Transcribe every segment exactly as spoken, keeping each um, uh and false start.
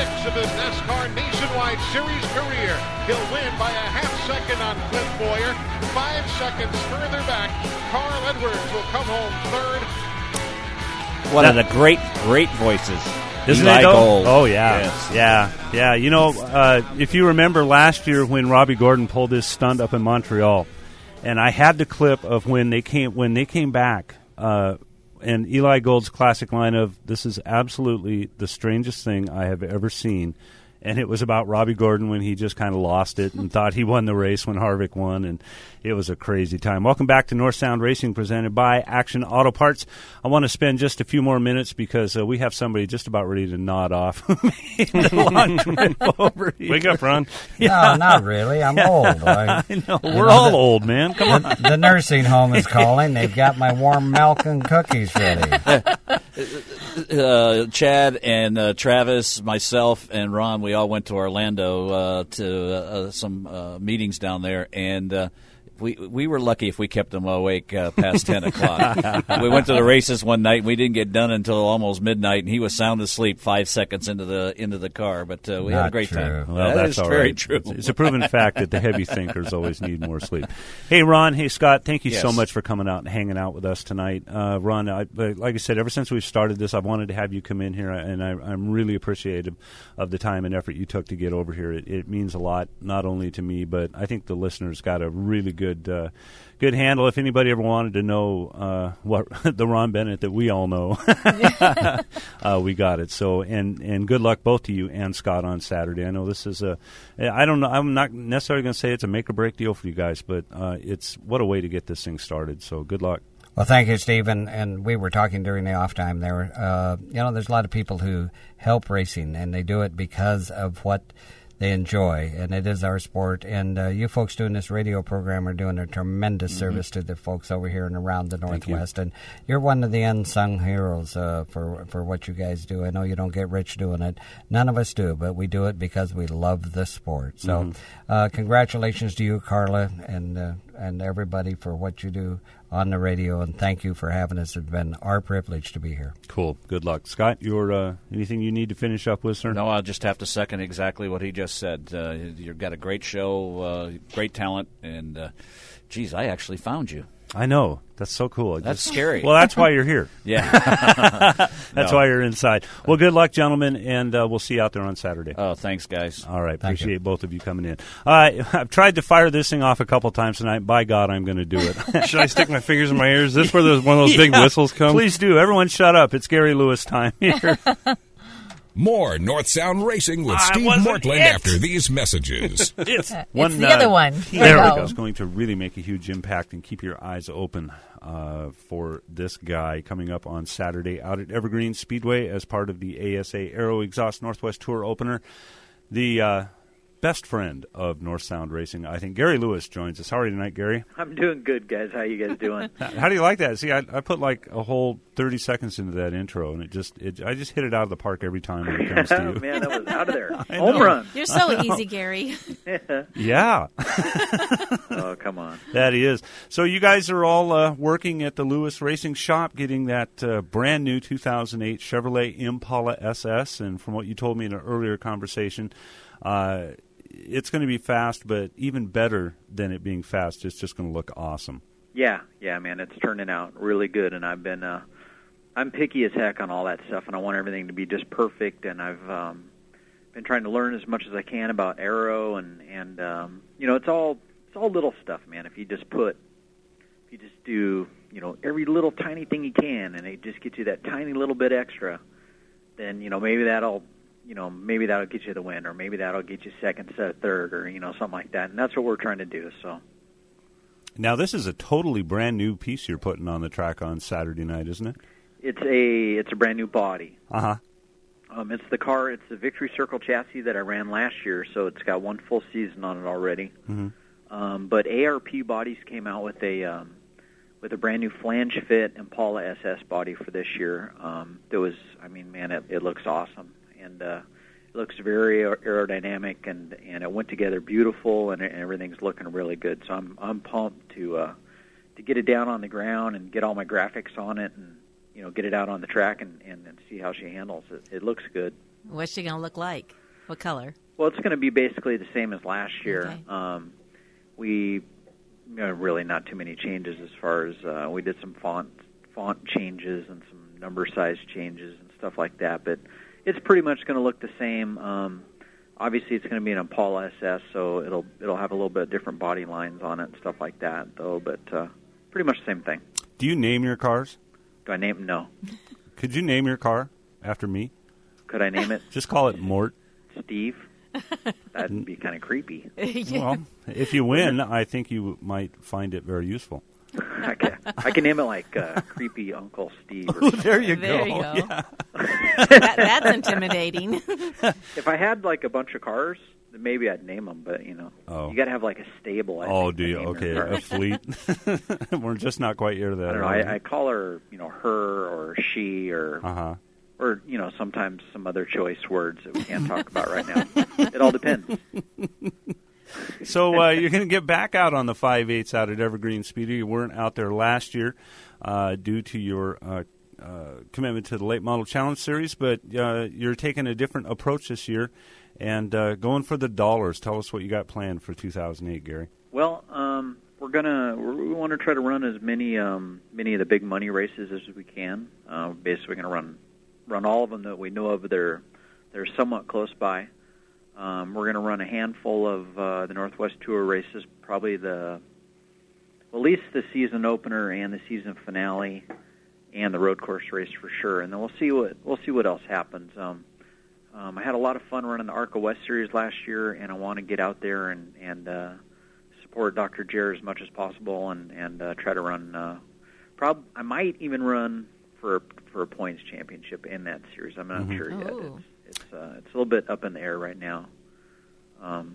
six of his NASCAR Nationwide Series career. He'll win by a half second on Cliff Bowyer. Five seconds further back, Carl Edwards will come home third. One that, of the great, great voices. Isn't Eli it, though? Gold. Oh, yeah. Yes. Yeah, yeah. You know, uh, if you remember last year when Robbie Gordon pulled his stunt up in Montreal, and I had the clip of when they came when they came back, uh, and Eli Gold's classic line of, "This is absolutely the strangest thing I have ever seen." And it was about Robbie Gordon when he just kind of lost it and thought he won the race when Harvick won, and it was a crazy time. Welcome back to North Sound Racing, presented by Action Auto Parts. I want to spend just a few more minutes because uh, we have somebody just about ready to nod off the long trip over here. Wake up, Ron. Yeah. No, not really. I'm old. I, I know. We're all the, old, man. Come on. The, the nursing home is calling. They've got my warm milk and cookies ready. Uh, Chad and uh, Travis, myself, and Ron, we all went to Orlando uh, to uh, some uh, meetings down there, and uh, we we were lucky if we kept them awake uh, past ten o'clock. We went to the races one night, and we didn't get done until almost midnight, and he was sound asleep five seconds into the into the car, but uh, we Not had a great true. time. Well, that that's is all very right. true. It's, it's a proven fact that the heavy thinkers always need more sleep. Hey, Ron. Hey, Scott. Thank you Yes. so much for coming out and hanging out with us tonight. Uh, Ron, I, like I said, ever since we've started this, I've wanted to have you come in here, and I, I'm really appreciative of the time and effort you took to get over here. It, it means a lot, not only to me, but I think the listeners got a really good uh, good handle. If anybody ever wanted to know uh, what the Ron Bennett that we all know, uh, we got it. So, and, and good luck both to you and Scott on Saturday. I know this is a, I don't know, I'm not necessarily going to say it's a make or break deal for you guys, but uh, it's what a way to get this thing started. So good luck. Well, thank you, Steve. And, and we were talking during the off time there. Uh, you know, there's a lot of people who help racing, and they do it because of what they enjoy, and it is our sport. And uh, you folks doing this radio program are doing a tremendous mm-hmm. service to the folks over here and around the Northwest. You. And you're one of the unsung heroes uh, for for what you guys do. I know you don't get rich doing it. None of us do, but we do it because we love the sport. So mm-hmm. uh, congratulations to you, Carla, and uh, and everybody for what you do on the radio, and thank you for having us. It's been our privilege to be here. Cool. Good luck. Scott, your uh, anything you need to finish up with, sir? No, I'll just have to second exactly what he just said. Uh, you've got a great show, uh, great talent, and, uh, geez, I actually found you. I know. That's so cool. It That's just, scary. Well, that's why you're here. Yeah. That's No. why you're inside. Well, good luck, gentlemen, and uh, we'll see you out there on Saturday. Oh, thanks, guys. All right. Thank Appreciate you. both of you coming in. Uh, I've tried to fire this thing off a couple times tonight. By God, I'm going to do it. Should I stick my fingers in my ears? Is this where those, one of those big Yeah, whistles come? Please do. Everyone shut up. It's Gary Lewis time here. More North Sound Racing with I Steve wasn't Mortland it. after these messages. It's It's the other one. There There we we go. go. It's going to really make a huge impact, and keep your eyes open uh, for this guy coming up on Saturday out at Evergreen Speedway as part of the A S A Aero Exhaust Northwest Tour opener. The uh, best friend of North Sound Racing, I think, Gary Lewis joins us. How are you tonight, Gary? I'm doing good, guys. How you guys doing? How do you like that? See, I, I put like a whole thirty seconds into that intro, and it just it, I just hit it out of the park every time when it comes to you. Man, that was out of there. I Home know. run. You're so easy, Gary. Yeah. Oh, come on. That he is. So you guys are all uh, working at the Lewis Racing Shop, getting that uh, brand new two thousand eight Chevrolet Impala S S. And from what you told me in an earlier conversation, uh, it's going to be fast, but even better than it being fast, it's just going to look awesome. Yeah, yeah, man, it's turning out really good, and I've been, uh, I'm picky as heck on all that stuff, and I want everything to be just perfect, and I've um, been trying to learn as much as I can about aero, and, and um, you know, it's all, it's all little stuff, man. If you just put, if you just do, you know, every little tiny thing you can, and it just gets you that tiny little bit extra, then, you know, maybe that'll, you know, maybe that'll get you the win, or maybe that'll get you second, third, or, you know, something like that, and that's what we're trying to do, so. Now, this is a totally brand new piece you're putting on the track on Saturday night, isn't it? It's a it's a brand new body. Uh-huh. Um, it's the car. It's the Victory Circle chassis that I ran last year, so it's got one full season on it already. Mm-hmm. Um, but A R P Bodies came out with a um, with a brand new flange fit Impala S S body for this year. Um, there was, I mean, man, it, it looks awesome, and uh, it looks very aerodynamic, and, and it went together beautiful, and, and everything's looking really good. So I'm I'm pumped to uh, to get it down on the ground and get all my graphics on it, and you know, get it out on the track and, and, and see how she handles it. It looks good. What's she going to look like? What color? Well, it's going to be basically the same as last year. Okay. Um, we you know, really not too many changes as far as uh, we did some font font changes and some number size changes and stuff like that. But it's pretty much going to look the same. Um, obviously, it's going to be an Impala S S, so it'll it'll have a little bit different body lines on it and stuff like that, though. But uh, pretty much the same thing. Do you name your cars? Do I name? No. Could you name your car after me? Could I name it Just call it Mort. Steve? That'd be kind of creepy. Well, if you win, I think you might find it very useful. I can, I can name it like uh, Creepy Uncle Steve. Or Oh, there you There go. you go. Yeah. that, that's intimidating. If I had like a bunch of cars, then maybe I'd name them. But you know, Oh. you got to have like a stable. I Oh, think, do to you? name your Okay, car. a fleet. We're just not quite here to that. I don't know. I, I call her, you know, her or she or Uh huh. or you know, sometimes some other choice words that we can't talk about right now. It all depends. So uh, you're going to get back out on the five eighths out at Evergreen Speedway. You weren't out there last year uh, due to your uh, uh, commitment to the Late Model Challenge Series, but uh, you're taking a different approach this year and uh, going for the dollars. Tell us what you got planned for two thousand eight, Gary. Well, um, we're gonna we want to try to run as many um, many of the big money races as we can. Uh, basically, we're going to run run all of them that we know of. They're they're somewhat close by. Um, we're going to run a handful of uh, the Northwest Tour races, probably the well, at least the season opener and the season finale, and the road course race for sure. And then we'll see what we'll see what else happens. Um, um, I had a lot of fun running the ARCA West Series last year, and I want to get out there and and uh, support Doctor Jer as much as possible, and and uh, try to run. Uh, prob I might even run for for a points championship in that series. I'm not Mhm. sure yet. Oh. It's it's, uh, it's a little bit up in the air right now. Um,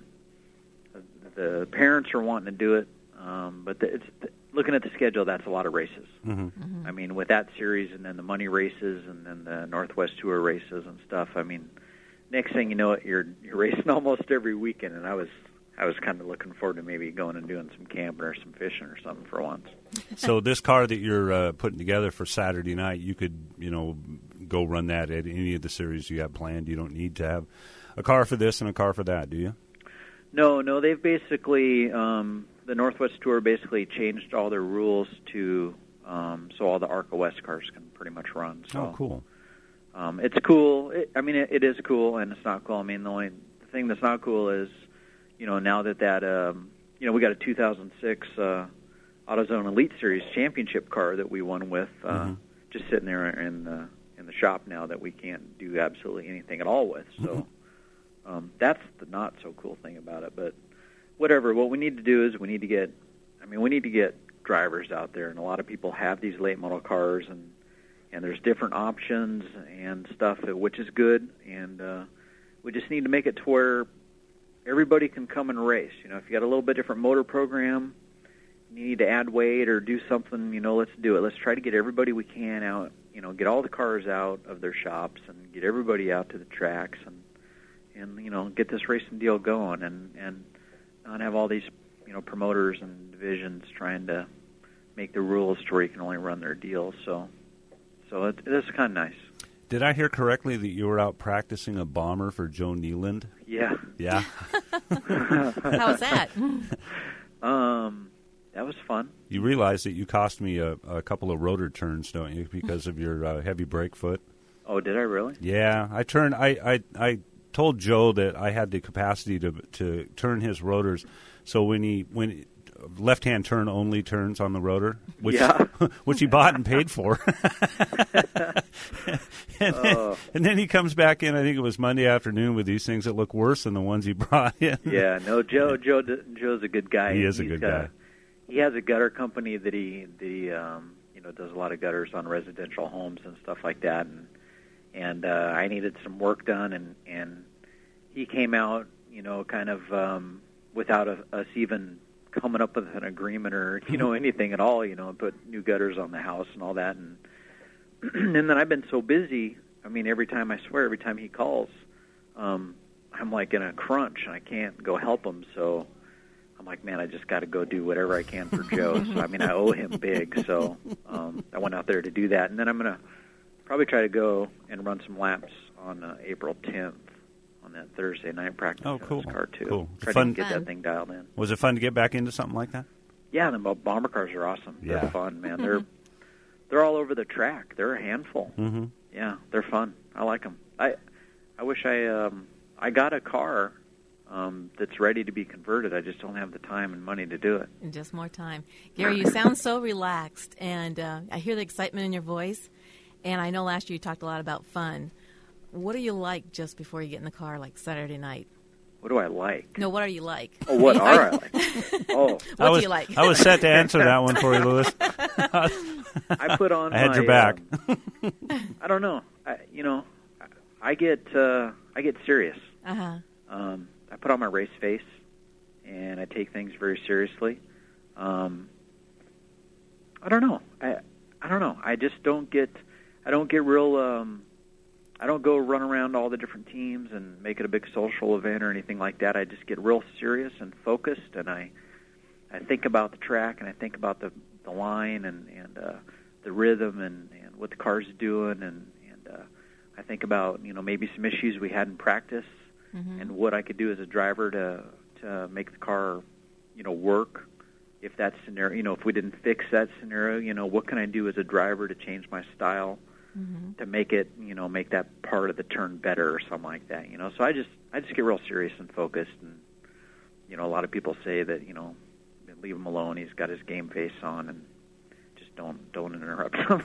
the, the parents are wanting to do it, um, but the, it's looking at the schedule. That's a lot of races. Mm-hmm. I mean, with that series and then the money races and then the Northwest Tour races and stuff. I mean, next thing you know, it, you're you're racing almost every weekend, and I was I was kind of looking forward to maybe going and doing some camping or some fishing or something for once. So this car that you're uh, putting together for Saturday night, you could, you know, go run that at any of the series you have planned. You don't need to have a car for this and a car for that, do you? No, no, they've basically um, the Northwest Tour basically changed all their rules to um, so all the ARCA West cars can pretty much run. So, Oh, cool. Um, it's cool. It, I mean, it, it is cool, and it's not cool. I mean, the only thing that's not cool is, you know, now that that, um, you know, we got a two thousand six uh, AutoZone Elite Series championship car that we won with, uh, Mm-hmm. just sitting there in the in the shop now that we can't do absolutely anything at all with. So um, that's the not so cool thing about it. But whatever. What we need to do is we need to get. I mean, we need to get drivers out there, and a lot of people have these late model cars, and and there's different options and stuff, which is good. And uh, we just need to make it to where everybody can come and race. You know, if you got a little bit different motor program, you need to add weight or do something, you know, let's do it. Let's try to get everybody we can out, you know, get all the cars out of their shops and get everybody out to the tracks and, and you know, get this racing deal going and, and not have all these, you know, promoters and divisions trying to make the rules to where you can only run their deals. So, so it, it's kind of nice. Did I hear correctly that you were out practicing a bomber for Joe Nealand? Yeah. Yeah. How was that? Um, that was fun. You realize that you cost me a, a couple of rotor turns, don't you, because of your uh, heavy brake foot? Oh, did I really? Yeah, I turned. I, I I told Joe that I had the capacity to to turn his rotors, so when he when left hand turn only turns on the rotor, which Yeah. which he bought and paid for. and, then, Oh. and then he comes back in. I think it was Monday afternoon with these things that look worse than the ones he brought in. Yeah, no, Joe. Joe. Joe's a good guy. He is a He's, good uh, guy. He has a gutter company that he, that he um, you know, does a lot of gutters on residential homes and stuff like that. And and uh, I needed some work done, and and he came out, you know, kind of um, without a, us even coming up with an agreement or you know anything at all. You know, and put new gutters on the house and all that. And and then I've been so busy. I mean, every time I swear, every time he calls, um, I'm like in a crunch and I can't go help him. So I'm like, man, I just got to go do whatever I can for Joe. So I mean, I owe him big. So um, I went out there to do that, and then I'm gonna probably try to go and run some laps on uh, April tenth on that Thursday night practice. Oh, cool. in this car too. Cool. Try Fun. to get Fun. that thing dialed in. Was it fun to get back into something like that? Yeah, the bomber cars are awesome. Yeah. They're fun, man. They're they're all over the track. They're a handful. Mm-hmm. Yeah, they're fun. I like them. I I wish I um I got a car um that's ready to be converted. I just don't have the time and money to do it. And just more time. Gary, you sound so relaxed, and uh, I hear the excitement in your voice. And I know last year you talked a lot about fun. What do you like just before you get in the car, like Saturday night? What do I like? No, what are you like? Oh, what are I like? Oh, What I was, do you like? I was set to answer that one for you, Lewis. I put on I had my, your back. um, I don't know. I, you know, I get uh, I get serious. Uh-huh. Um, I put on my race face, and I take things very seriously. Um, I don't know. I I don't know. I just don't get. I don't get real. Um, I don't go run around all the different teams and make it a big social event or anything like that. I just get real serious and focused, and I I think about the track, and I think about the the line and and uh, the rhythm and, and what the car's doing, and and uh, I think about you know maybe some issues we had in practice, Mm-hmm. and what I could do as a driver to to make the car you know work. If that scenario, you know, if we didn't fix that scenario, you know, what can I do as a driver to change my style? Mm-hmm. To make it, you know, make that part of the turn better or something like that, you know. So I just, I just get real serious and focused, and you know, a lot of people say that, you know, leave him alone. He's got his game face on, and just don't, don't interrupt him.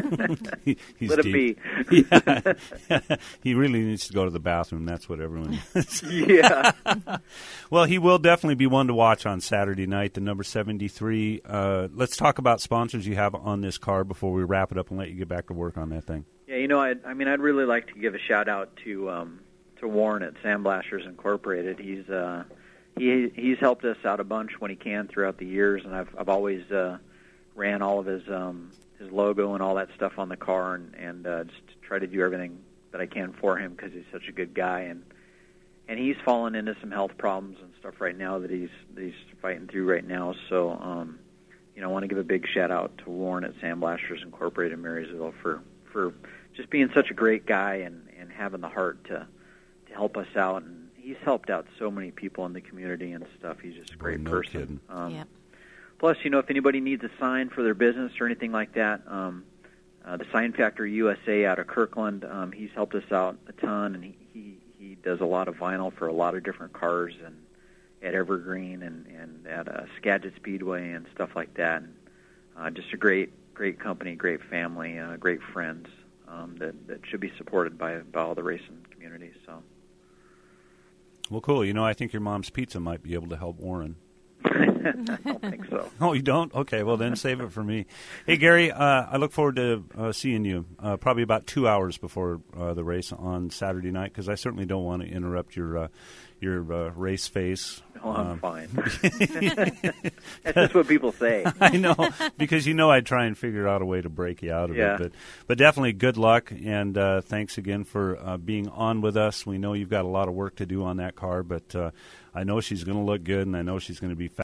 He- he's Let deep. it be. Yeah. He really needs to go to the bathroom. That's what everyone. Yeah. Well, he will definitely be one to watch on Saturday night, the number seventy-three. Uh, let's talk about sponsors you have on this car before we wrap it up and let you get back to work on that thing. Yeah, you know, I, I mean, I'd really like to give a shout out to um, to Warren at Sandblasters Incorporated. He's uh, he he's helped us out a bunch when he can throughout the years, and I've I've always uh, ran all of his um, his logo and all that stuff on the car, and and uh, just try to do everything that I can for him because he's such a good guy, and and he's fallen into some health problems and stuff right now that he's that he's fighting through right now. So, um, you know, I want to give a big shout out to Warren at Sandblasters Incorporated in Marysville for for just being such a great guy and, and having the heart to to help us out. And he's helped out so many people in the community and stuff. He's just a great no person. kidding. Um, Yep. Plus, you know, if anybody needs a sign for their business or anything like that, um, uh, the Sign Factory U S A out of Kirkland, um, he's helped us out a ton, and he, he, he does a lot of vinyl for a lot of different cars, and at Evergreen and, and at uh, Skagit Speedway and stuff like that. And, uh, just a great, great company, great family, uh, great friends um, that, that should be supported by, by all the racing communities. So. Well, cool. You know, I think your mom's pizza might be able to help Warren. I don't think so. Oh, you don't? Okay, well, then save it for me. Hey, Gary, uh, I look forward to uh, seeing you uh, probably about two hours before uh, the race on Saturday night, because I certainly don't want to interrupt your uh, your uh, race face. Oh, I'm Um, fine. That's just what people say. I know, because you know I'd try and figure out a way to break you out of Yeah. it. But, but definitely good luck, and uh, thanks again for uh, being on with us. We know you've got a lot of work to do on that car, but uh, I know she's going to look good, and I know she's going to be fast.